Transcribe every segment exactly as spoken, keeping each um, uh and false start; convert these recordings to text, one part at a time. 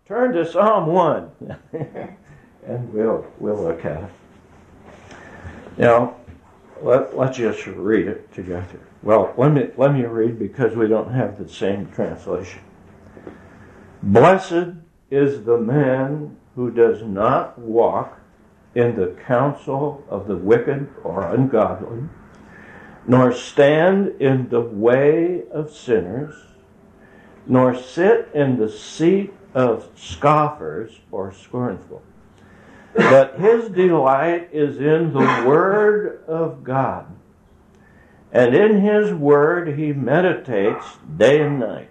turn to Psalm one, and we'll we'll look at it. Now, let, let's just read it together. Well, let me, let me read because we don't have the same translation. Blessed is the man who does not walk in the counsel of the wicked or ungodly, nor stand in the way of sinners, nor sit in the seat of scoffers or scornful. But his delight is in the word of God, and in his word he meditates day and night.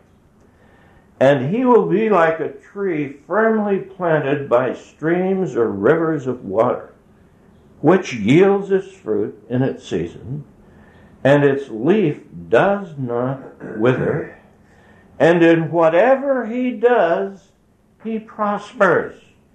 And he will be like a tree firmly planted by streams or rivers of water, which yields its fruit in its season, and its leaf does not wither, and in whatever he does, he prospers.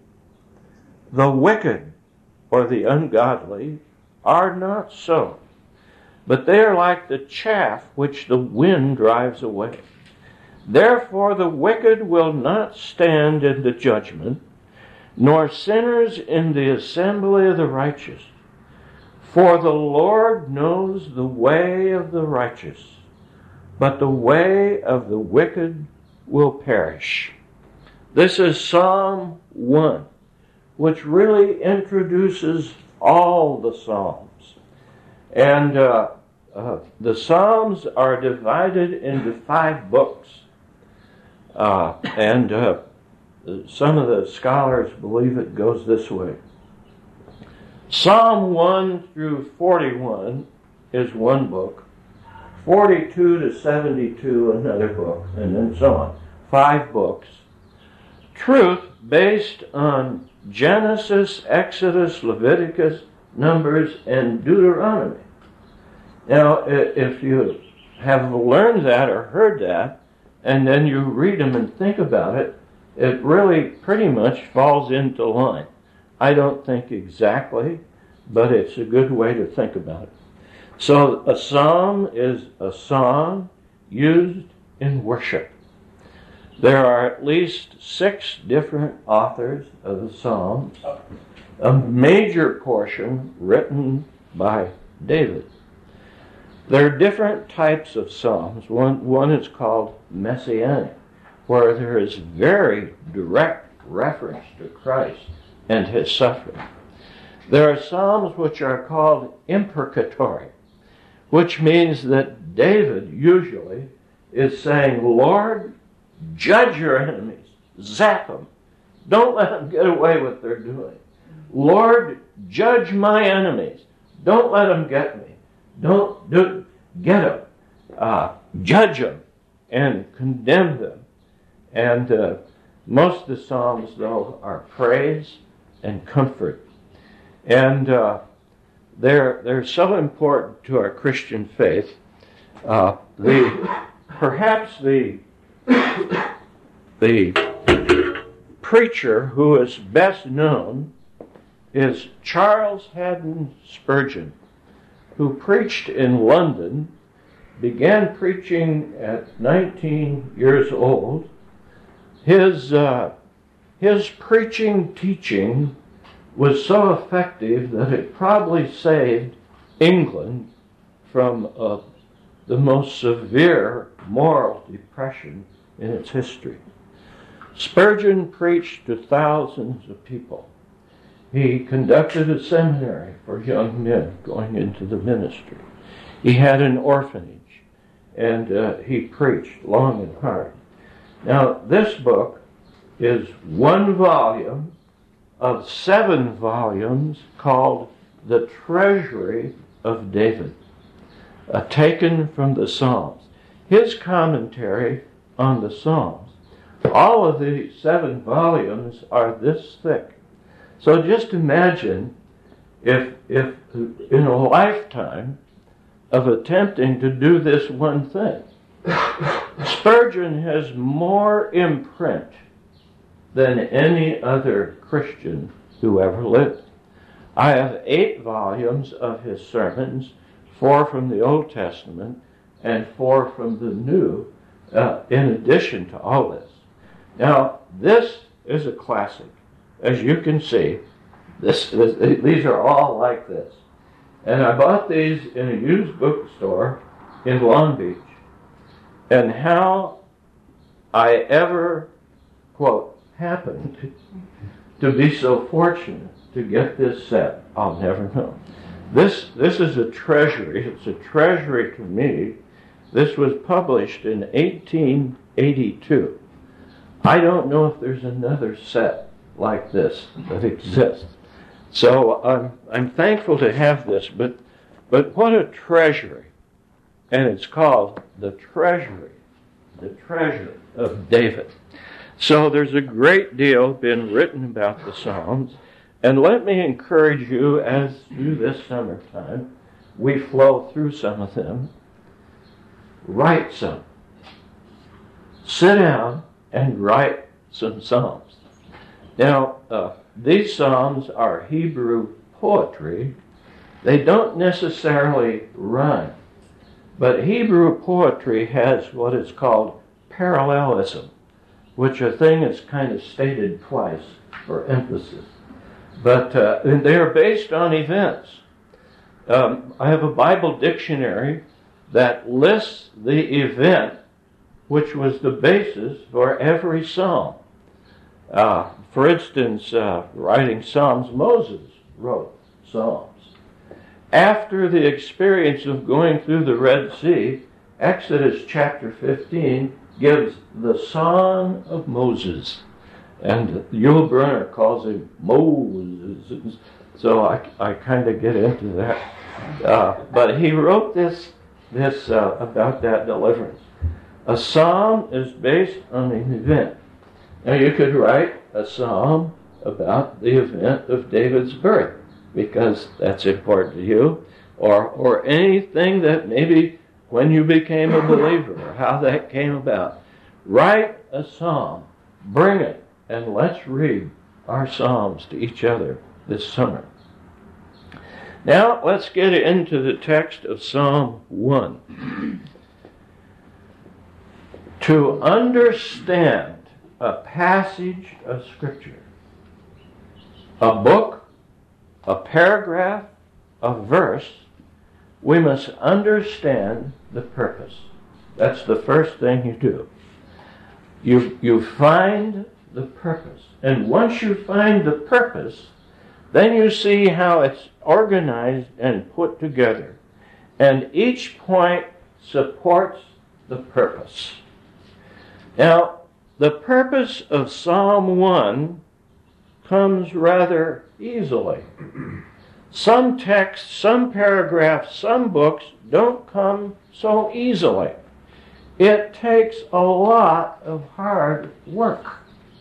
The wicked or the ungodly are not so, but they are like the chaff which the wind drives away. Therefore the wicked will not stand in the judgment, nor sinners in the assembly of the righteous. For the Lord knows the way of the righteous, but the way of the wicked will perish. This is Psalm one, which really introduces all the Psalms. And uh, uh, the Psalms are divided into five books. Uh, and uh, some of the scholars believe it goes this way. Psalm one through forty-one is one book, forty-two to seventy-two another book, and then so on. Five books. Truth based on Genesis, Exodus, Leviticus, Numbers, and Deuteronomy. Now, if you have learned that or heard that, and then you read them and think about it, it really pretty much falls into line. I don't think exactly, but it's a good way to think about it. So a psalm is a song used in worship. There are at least six different authors of the Psalms, a major portion written by David. There are different types of psalms. One, one is called messianic, where there is very direct reference to Christ and his suffering. There are psalms which are called imprecatory, which means that David usually is saying, Lord, judge your enemies, zap them. Don't let them get away with what they're doing. Lord, judge my enemies. Don't let them get me. Don't do, get them. Uh, judge them and condemn them. And uh, most of the Psalms, though, are praise and comfort. And uh, they're, they're so important to our Christian faith. Uh, the perhaps the the preacher who is best known is Charles Haddon Spurgeon, who preached in London, began preaching at nineteen years old. His uh, his preaching teaching was so effective that it probably saved England from uh, the most severe moral depression in its history. Spurgeon preached to thousands of people. He conducted a seminary for young men going into the ministry. He had an orphanage, and uh, he preached long and hard. Now, this book is one volume of seven volumes called The Treasury of David, uh, taken from the Psalms. His commentary on the Psalms. All of the seven volumes are this thick. So just imagine if, if in a lifetime of attempting to do this one thing, Spurgeon has more imprint than any other Christian who ever lived. I have eight volumes of his sermons, four from the Old Testament and four from the New, uh, in addition to all this. Now, this is a classic. As you can see, this, this these are all like this. And I bought these in a used bookstore in Long Beach. And how I ever, quote, happened to be so fortunate to get this set, I'll never know. This, this is a treasury. It's a treasury to me. This was published in eighteen eighty-two. I don't know if there's another set like this that exists. So I'm, I'm thankful to have this, but, but what a treasury. And it's called the Treasury, the Treasury of David. So there's a great deal been written about the Psalms, and let me encourage you, as through this summertime, we flow through some of them, write some. Sit down and write some Psalms. Now, uh, these Psalms are Hebrew poetry. They don't necessarily rhyme. But Hebrew poetry has what is called parallelism, which a thing is kind of stated twice for emphasis. But uh, they are based on events. Um, I have a Bible dictionary that lists the event which was the basis for every psalm. Uh, for instance, uh, writing Psalms, Moses wrote Psalms. After the experience of going through the Red Sea, Exodus chapter fifteen gives the Song of Moses. And Yul Brynner calls him Moses. So I, I kind of get into that. Uh, but he wrote this, this uh, about that deliverance. A psalm is based on an event. Now you could write a psalm about the event of David's birth, because that's important to you, or or anything that maybe when you became a believer, or how that came about. Write a psalm, bring it, and let's read our psalms to each other this summer. Now let's get into the text of Psalm one. To understand a passage of Scripture, a book, a paragraph, a verse, we must understand the purpose. That's the first thing you do. You, you find the purpose. And once you find the purpose, then you see how it's organized and put together. And each point supports the purpose. Now, the purpose of Psalm one comes rather easily. Some texts, some paragraphs, some books don't come so easily. It takes a lot of hard work.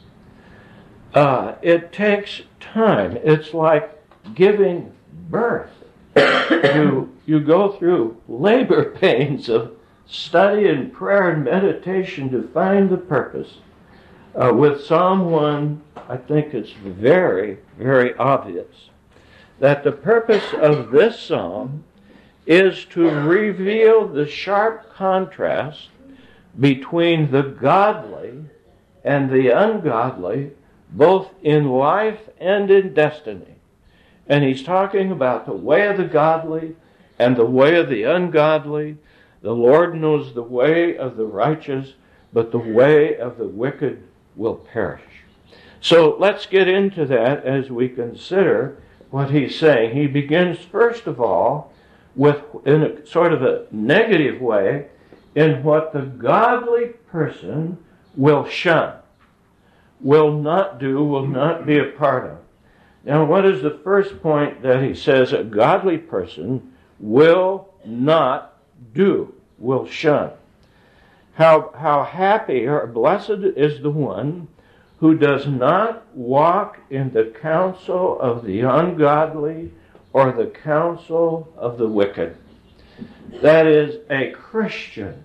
Uh, it takes time. It's like giving birth. you, you go through labor pains of study and prayer and meditation to find the purpose. Uh, with Psalm one, I think it's very, very obvious that the purpose of this psalm is to reveal the sharp contrast between the godly and the ungodly, both in life and in destiny. And he's talking about the way of the godly and the way of the ungodly. The Lord knows the way of the righteous, but the way of the wicked will perish. So let's get into that as we consider what he's saying. He begins, first of all, with, in a sort of a negative way, in what the godly person will shun, will not do, will not be a part of. Now, what is the first point that he says a godly person will not do, will shun? How, how happy or blessed is the one who does not walk in the counsel of the ungodly or the counsel of the wicked. That is, a Christian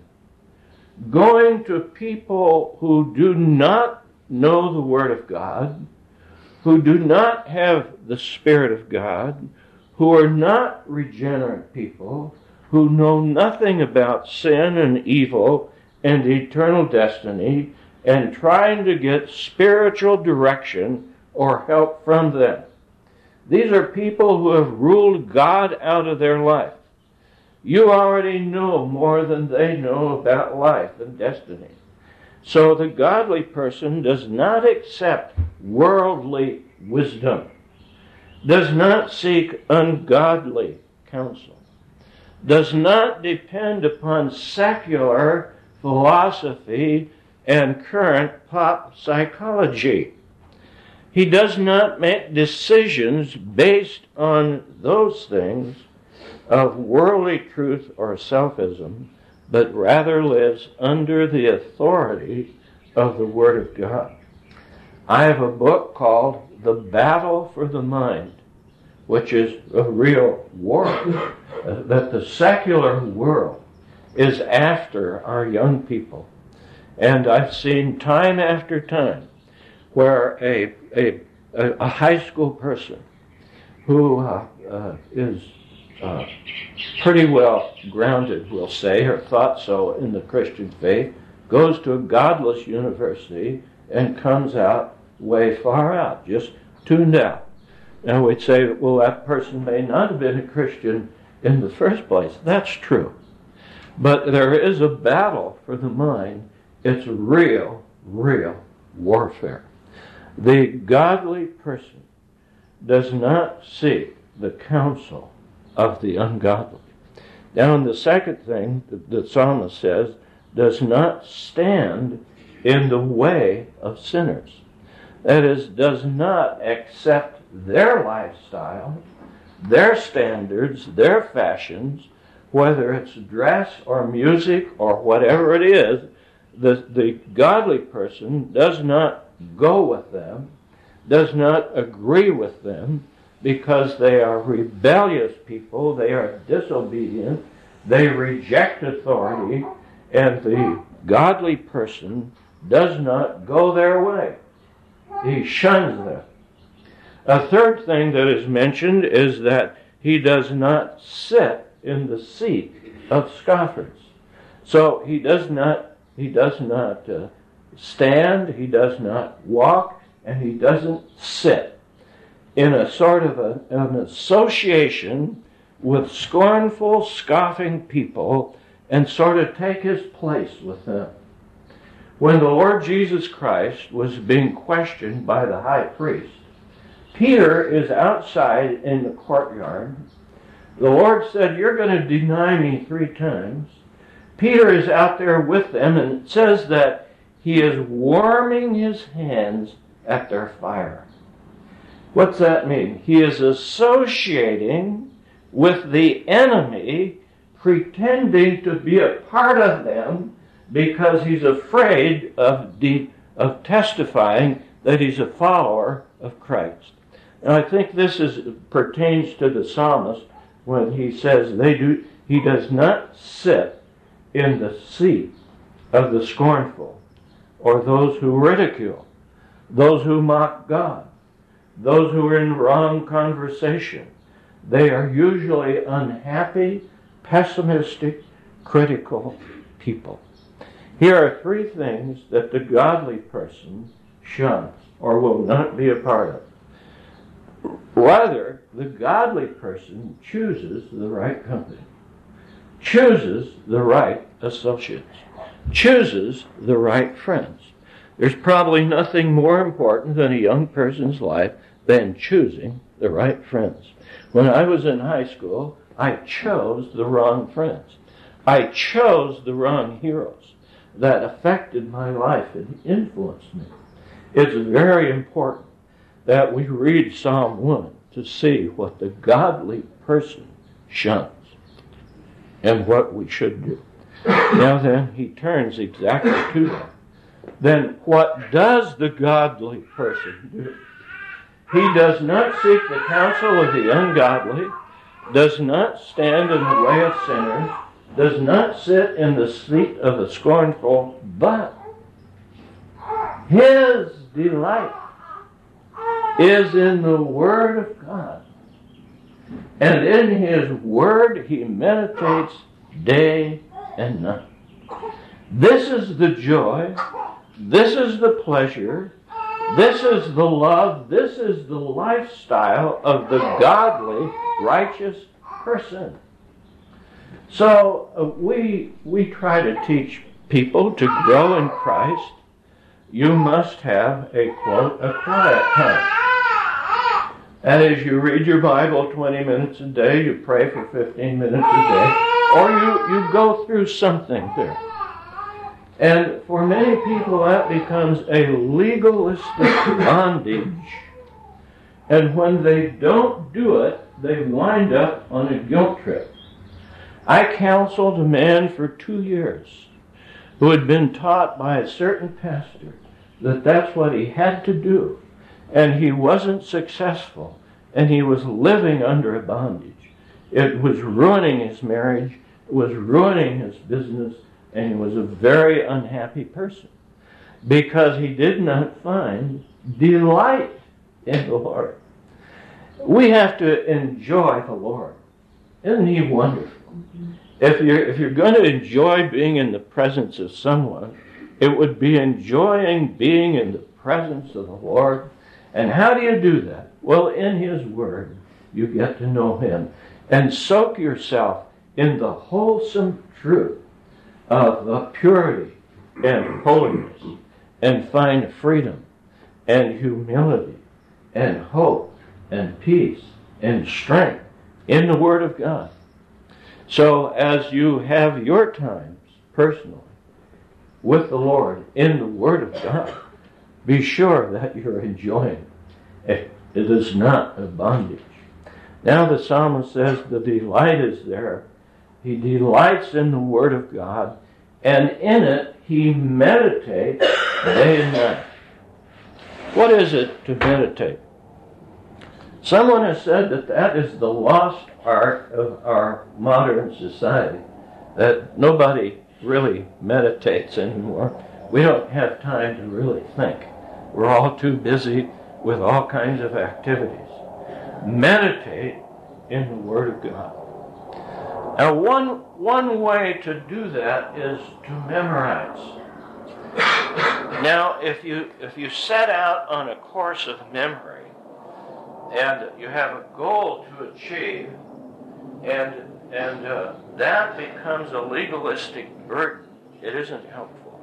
going to people who do not know the Word of God, who do not have the Spirit of God, who are not regenerate people, who know nothing about sin and evil and eternal destiny, and trying to get spiritual direction or help from them. These are people who have ruled God out of their life. You already know more than they know about life and destiny. So the godly person does not accept worldly wisdom, does not seek ungodly counsel, does not depend upon secular philosophy and current pop psychology. He does not make decisions based on those things of worldly truth or selfism, but rather lives under the authority of the Word of God. I have a book called The Battle for the Mind, which is a real war uh, that the secular world is after our young people. And I've seen time after time where a a, a high school person who uh, uh, is uh, pretty well grounded, we'll say, or thought so in the Christian faith, goes to a godless university and comes out way far out, just tuned out. And we'd say, well, that person may not have been a Christian in the first place. That's true. But there is a battle for the mind. It's real, real warfare. The godly person does not seek the counsel of the ungodly. Now, the second thing that the psalmist says, does not stand in the way of sinners. That is, does not accept their lifestyle, their standards, their fashions, whether it's dress or music or whatever it is. The, the godly person does not go with them, does not agree with them, because they are rebellious people, they are disobedient, they reject authority, and the godly person does not go their way. He shuns them. A third thing that is mentioned is that he does not sit in the seat of scoffers. So he does not he does not uh, stand, he does not walk, and he doesn't sit in a sort of a, an association with scornful, scoffing people and sort of take his place with them. When the Lord Jesus Christ was being questioned by the high priest, Peter is outside in the courtyard. The Lord said, "You're going to deny me three times." Peter is out there with them, and it says that he is warming his hands at their fire. What's that mean? He is associating with the enemy, pretending to be a part of them because he's afraid of, de- of testifying that he's a follower of Christ. And I think this is pertains to the psalmist when he says they do. He does not sit in the seat of the scornful, or those who ridicule, those who mock God, those who are in wrong conversation. They are usually unhappy, pessimistic, critical people. Here are three things that the godly person shuns or will not be a part of. Rather, the godly person chooses the right company, chooses the right associates, chooses the right friends. There's probably nothing more important than a young person's life than choosing the right friends. When I was in high school, I chose the wrong friends. I chose the wrong heroes that affected my life and influenced me. It's very important that we read Psalm one to see what the godly person shuns and what we should do. Now then, he turns exactly to that. Then what does the godly person do? He does not seek the counsel of the ungodly, does not stand in the way of sinners, does not sit in the seat of the scornful, but his delight is in the Word of God. And in his Word he meditates day and night. This is the joy This is the pleasure. This is the love. This is the lifestyle of the godly, righteous person. So uh, we we try to teach people to grow in Christ. You must have a, quote, a quiet time. And as you read your Bible twenty minutes a day, you pray for fifteen minutes a day, or you, you go through something there. And for many people, that becomes a legalistic bondage. And when they don't do it, they wind up on a guilt trip. I counseled a man for two years who had been taught by a certain pastor that that's what he had to do. And he wasn't successful. And he was living under a bondage. It was ruining his marriage. It was ruining his business. And he was a very unhappy person because he did not find delight in the Lord. We have to enjoy the Lord. Isn't he wonderful? Mm-hmm. If you're, if you're going to enjoy being in the presence of someone, it would be enjoying being in the presence of the Lord. And how do you do that? Well, in his word, you get to know him and soak yourself in the wholesome truth of uh, purity and holiness, and find freedom and humility and hope and peace and strength in the Word of God. So as you have your times personally with the Lord in the Word of God, be sure that you're enjoying it. It is not a bondage. Now the psalmist says the delight is there. He delights in the Word of God, and in it he meditates day and night. What is it to meditate? Someone has said that that is the lost art of our modern society, that nobody really meditates anymore. We don't have time to really think. We're all too busy with all kinds of activities. Meditate in the Word of God. Now, one, one way to do that is to memorize. Now, if you if you set out on a course of memory and you have a goal to achieve, and and uh, that becomes a legalistic burden, it isn't helpful.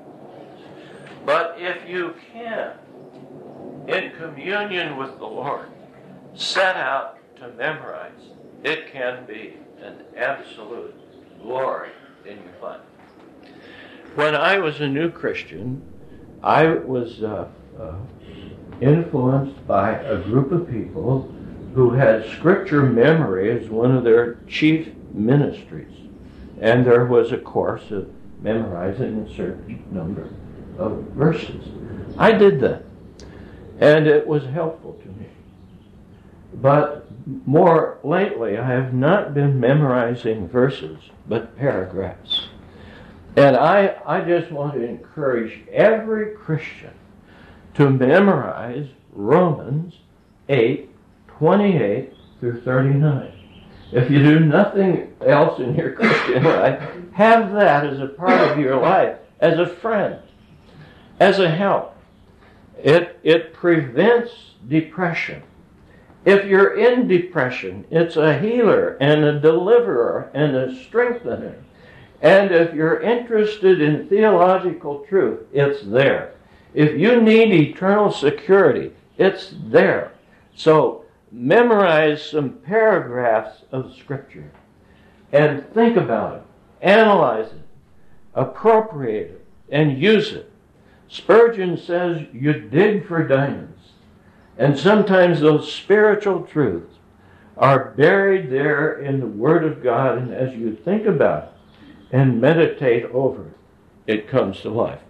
But if you can, in communion with the Lord, set out to memorize, it can be an absolute glory in your life. When I was a new Christian, I was uh, uh, influenced by a group of people who had scripture memory as one of their chief ministries. And there was a course of memorizing a certain number of verses. I did that, and it was helpful to me. But more lately, I have not been memorizing verses, but paragraphs. And I, I just want to encourage every Christian to memorize Romans eight, twenty-eight through thirty-nine. If you do nothing else in your Christian life, have that as a part of your life, as a friend, as a help. It, it prevents depression. If you're in depression, it's a healer and a deliverer and a strengthener. And if you're interested in theological truth, it's there. If you need eternal security, it's there. So memorize some paragraphs of Scripture and think about it, analyze it, appropriate it, and use it. Spurgeon says you dig for diamonds. And sometimes those spiritual truths are buried there in the Word of God, and as you think about it and meditate over it, it comes to life.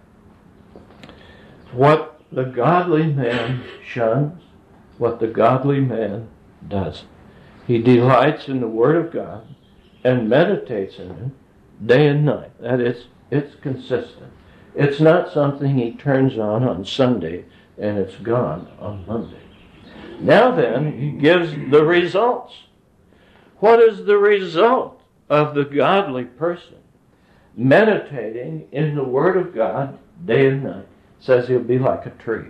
What the godly man shuns, what the godly man does. He delights in the Word of God and meditates in it day and night. That is, it's consistent. It's not something he turns on on Sunday and it's gone on Monday. Now then, he gives the results. What is the result of the godly person meditating in the Word of God day and night? says he'll be like a tree.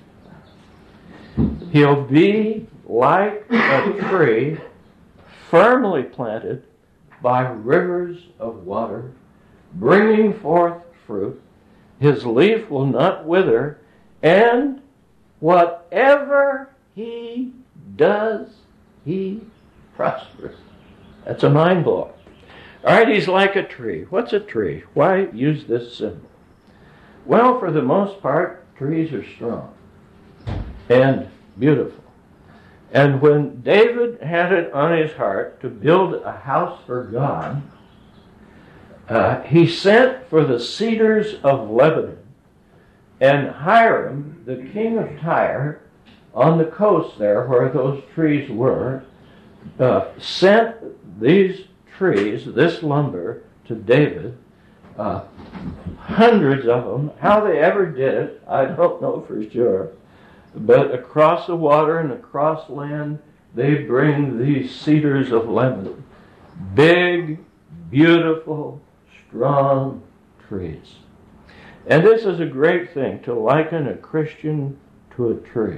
He'll be like a tree firmly planted by rivers of water, bringing forth fruit. His leaf will not wither, and whatever he does, he prospers. That's a mind blower. All right, he's like a tree. What's a tree? Why use this symbol? Well, for the most part, trees are strong and beautiful. And when David had it on his heart to build a house for God, uh, he sent for the cedars of Lebanon, and Hiram, the king of Tyre, on the coast there where those trees were, uh, sent these trees, this lumber, to David, uh, hundreds of them. How they ever did it, I don't know for sure. But across the water and across land, they bring these cedars of Lebanon. Big, beautiful, strong trees. And this is a great thing, to liken a Christian to a tree.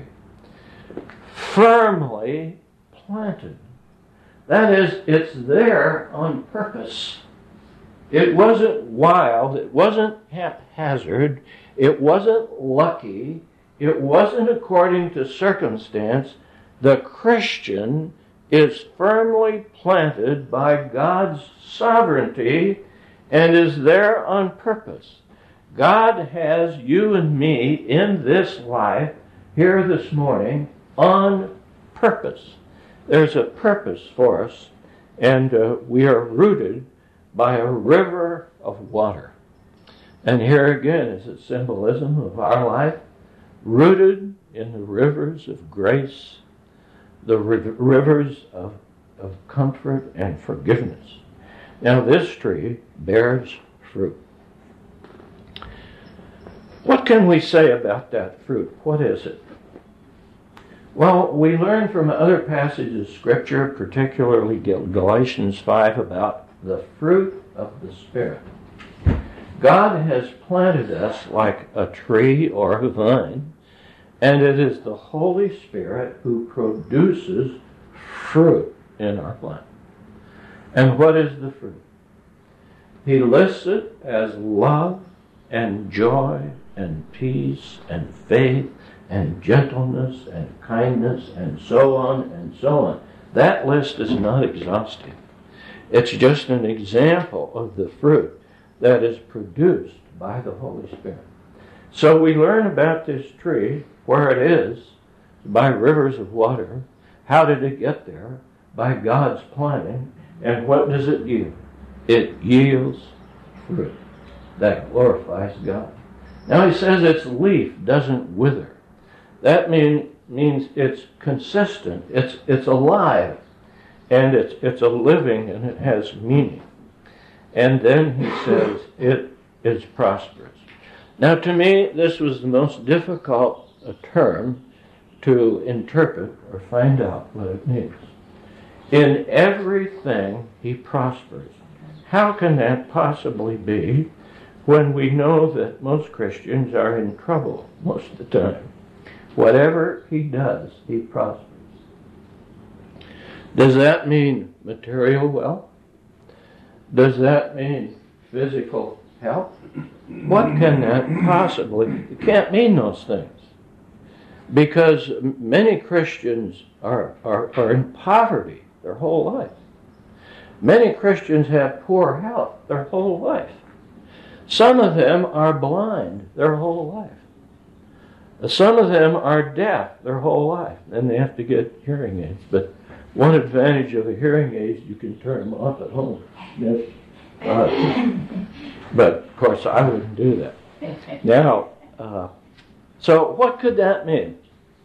Firmly planted. That is, it's there on purpose. It wasn't wild. It wasn't haphazard. It wasn't lucky. It wasn't according to circumstance. The Christian is firmly planted by God's sovereignty and is there on purpose. God has you and me in this life here this morning on purpose. There's a purpose for us, and uh, we are rooted by a river of water. And here again is a symbolism of our life, rooted in the rivers of grace, the ri- rivers of, of comfort and forgiveness. Now this tree bears fruit. What can we say about that fruit? What is it? Well, we learn from other passages of Scripture, particularly Galatians five, about the fruit of the Spirit. God has planted us like a tree or a vine, and it is the Holy Spirit who produces fruit in our life. And what is the fruit? He lists it as love and joy and peace and faith and gentleness and kindness and so on and so on. That list is not exhaustive. It's just an example of the fruit that is produced by the Holy Spirit. So we learn about this tree, where it is, by rivers of water. How did it get there? By God's planting. And what does it yield? It yields fruit that glorifies God. Now he says its leaf doesn't wither. That mean, means it's consistent, it's it's alive, and it's it's a living, and it has meaning. And then he says it is prosperous. Now to me, this was the most difficult a term to interpret or find out what it means. In everything he prospers. How can that possibly be when we know that most Christians are in trouble most of the time? Whatever he does, he prospers. Does that mean material wealth? Does that mean physical health? What can that possibly? It can't mean those things. Because many Christians are, are, are in poverty their whole life. Many Christians have poor health their whole life. Some of them are blind their whole life. Some of them are deaf their whole life, and they have to get hearing aids. But one advantage of a hearing aid, you can turn them off at home. Yes. Uh, but, of course, I wouldn't do that. Now, uh, so what could that mean?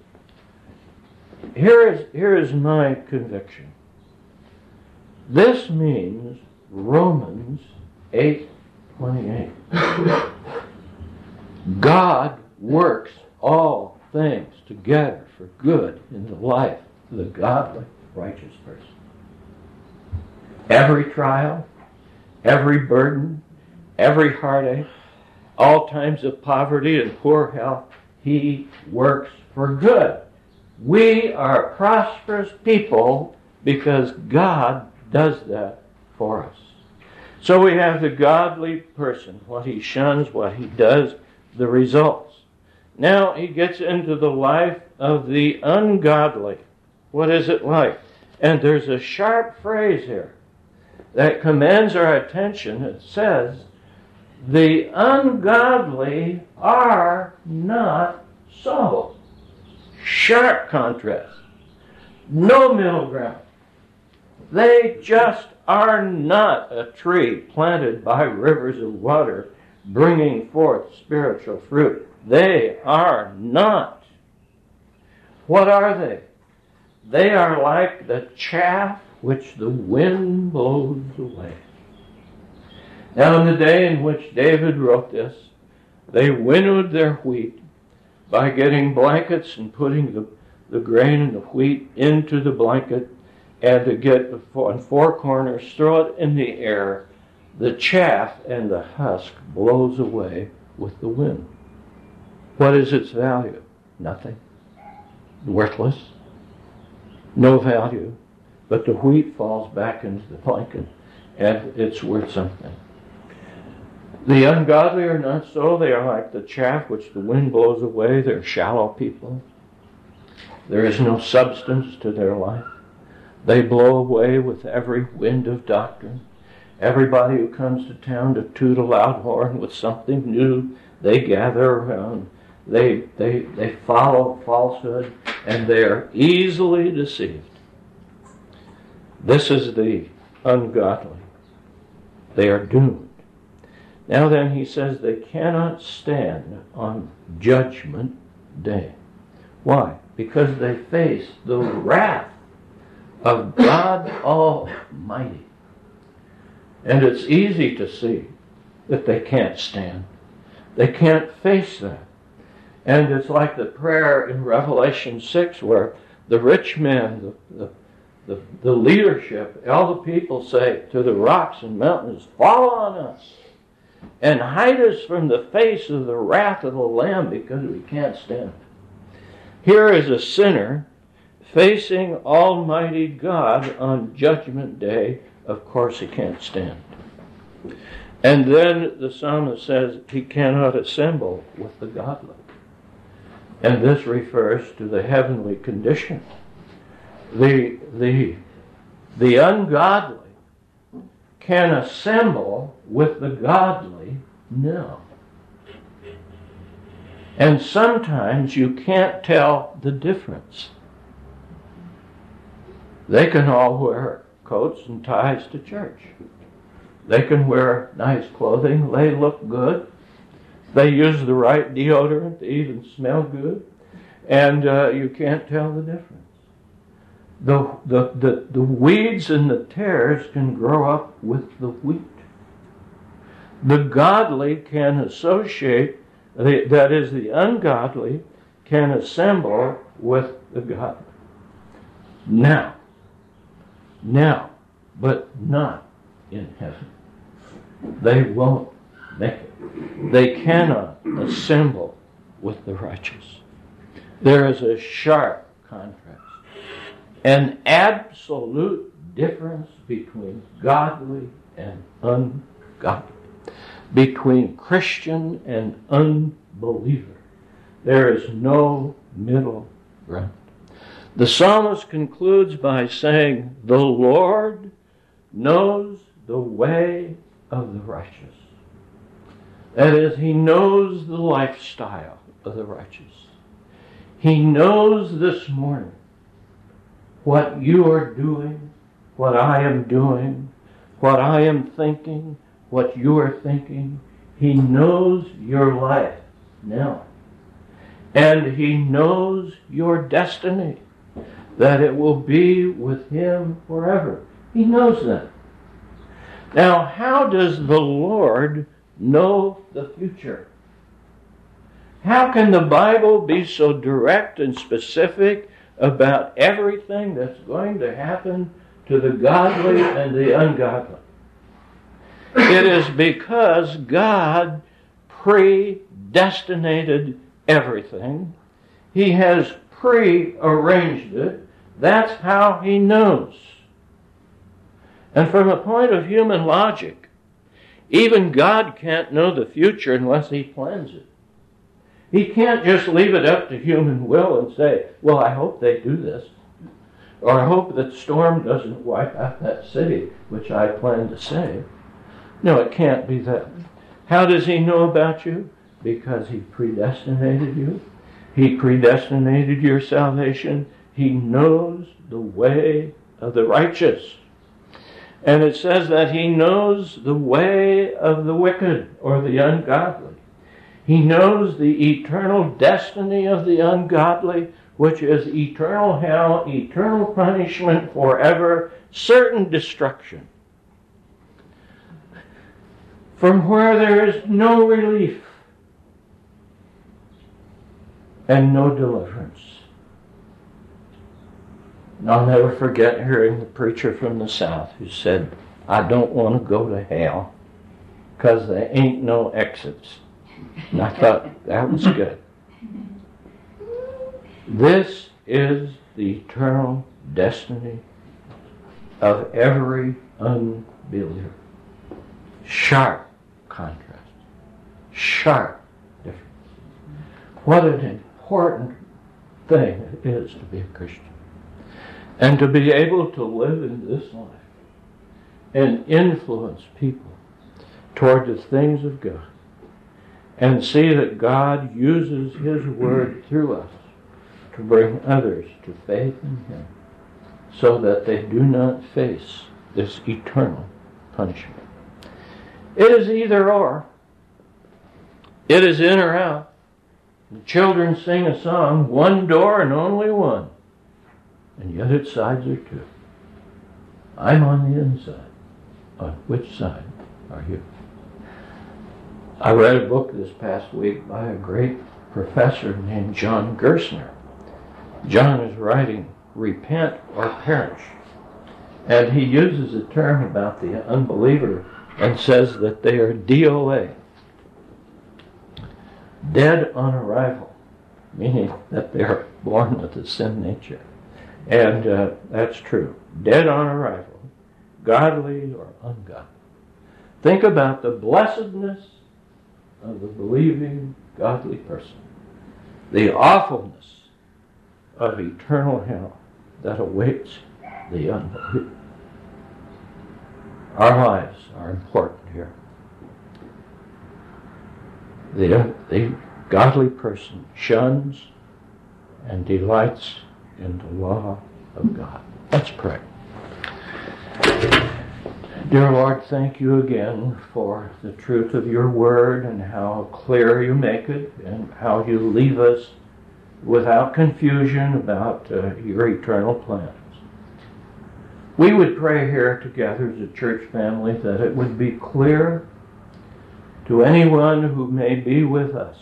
Here is, here is my conviction. This means Romans eight twenty-eight. God works all things together for good in the life of the godly, righteous person. Every trial, every burden, every heartache, all times of poverty and poor health, He works for good. We are prosperous people because God does that for us. So we have the godly person, what he shuns, what he does, the results. Now he gets into the life of the ungodly. What is it like? And there's a sharp phrase here that commands our attention. It says, the ungodly are not so. Sharp contrast. No middle ground. They just are not a tree planted by rivers of water bringing forth spiritual fruit. They are not. What are they? They are like the chaff which the wind blows away. Now, in the day in which David wrote this, they winnowed their wheat by getting blankets and putting the, the grain and the wheat into the blanket, and to get on four corners, throw it in the air. The chaff and the husk blows away with the wind. What is its value? Nothing. Worthless. No value. But the wheat falls back into the blanket, and it's worth something. The ungodly are not so. They are like the chaff which the wind blows away. They're shallow people. There is no substance to their life. They blow away with every wind of doctrine. Everybody who comes to town to toot a loud horn with something new, they gather around. They, they, they follow falsehood, and they are easily deceived. This is the ungodly. They are doomed. Now then, he says they cannot stand on Judgment Day. Why? Because they face the wrath of God Almighty. And it's easy to see that they can't stand. They can't face that. And it's like the prayer in Revelation six where the rich men, the, the, the, the leadership, all the people say to the rocks and mountains, fall on us and hide us from the face of the wrath of the Lamb because we can't stand it. Here is a sinner facing Almighty God on Judgment Day. Of course he can't stand. And then the psalmist says he cannot assemble with the godly. And this refers to the heavenly condition. The, the, the ungodly can assemble with the godly? No. And sometimes you can't tell the difference. They can all wear coats and ties to church. They can wear nice clothing. They look good. They use the right deodorant. They even smell good. And uh, you can't tell the difference. The, the, the, the weeds and the tares can grow up with the wheat. The godly can associate, that is, the ungodly can assemble with the godly. Now, now, but not in heaven. They won't make it. They cannot assemble with the righteous. There is a sharp contrast. An absolute difference between godly and ungodly. Between Christian and unbeliever. There is no middle ground. The psalmist concludes by saying, the Lord knows the way of the righteous. That is, he knows the lifestyle of the righteous. He knows this morning what you are doing, what I am doing, what I am thinking, what you are thinking. He knows your life now. And he knows your destiny, that it will be with him forever. He knows that. Now, how does the Lord know the future? How can the Bible be so direct and specific about everything that's going to happen to the godly and the ungodly? It is because God predestinated everything. He has pre-arranged it. That's how he knows. And from a point of human logic, even God can't know the future unless he plans it. He can't just leave it up to human will and say, well, I hope they do this. Or I hope that storm doesn't wipe out that city, which I plan to save. No, it can't be that. How does he know about you? Because he predestinated you. He predestinated your salvation. He knows the way of the righteous. And it says that he knows the way of the wicked or the ungodly. He knows the eternal destiny of the ungodly, which is eternal hell, eternal punishment forever, certain destruction, from where there is no relief and no deliverance. And I'll never forget hearing the preacher from the South who said, I don't want to go to hell because there ain't no exits. And I thought that was good. This is the eternal destiny of every unbeliever. Sharp contrast. Sharp difference. What an important thing it is to be a Christian. And to be able to live in this life and influence people toward the things of God. And see that God uses his word through us to bring others to faith in him so that they do not face this eternal punishment. It is either or. It is in or out. The children sing a song, one door and only one. And yet its sides are two. I'm on the inside. On which side are you? I read a book this past week by a great professor named John Gerstner. John is writing Repent or Perish. And he uses a term about the unbeliever and says that they are D O A. Dead on arrival, meaning that they are born with a sin nature. And uh, that's true. Dead on arrival, godly or ungodly. Think about the blessedness of the believing, godly person. The awfulness of eternal hell that awaits the unbeliever. Our lives are important here. The, the godly person shuns and delights in the law of God. Let's pray. Dear Lord, thank you again for the truth of your word and how clear you make it and how you leave us without confusion about uh, your eternal plans. We would pray here together as a church family that it would be clear to anyone who may be with us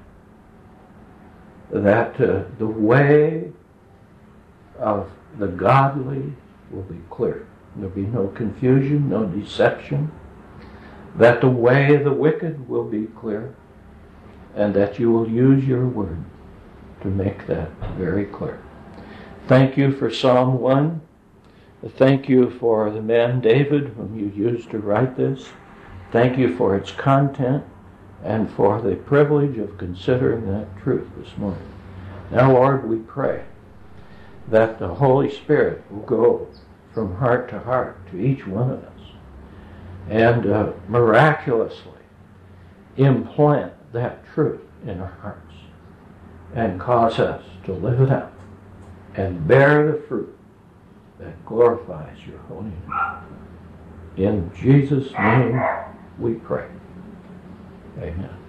that uh, the way of the godly will be clear. There'll be no confusion, no deception. That the way of the wicked will be clear. And that you will use your word to make that very clear. Thank you for Psalm one. Thank you for the man David whom you used to write this. Thank you for its content and for the privilege of considering that truth this morning. Now, Lord, we pray that the Holy Spirit will go from heart to heart to each one of us and uh, miraculously implant that truth in our hearts and cause us to live it out and bear the fruit that glorifies your holy name. In Jesus' name we pray. Amen.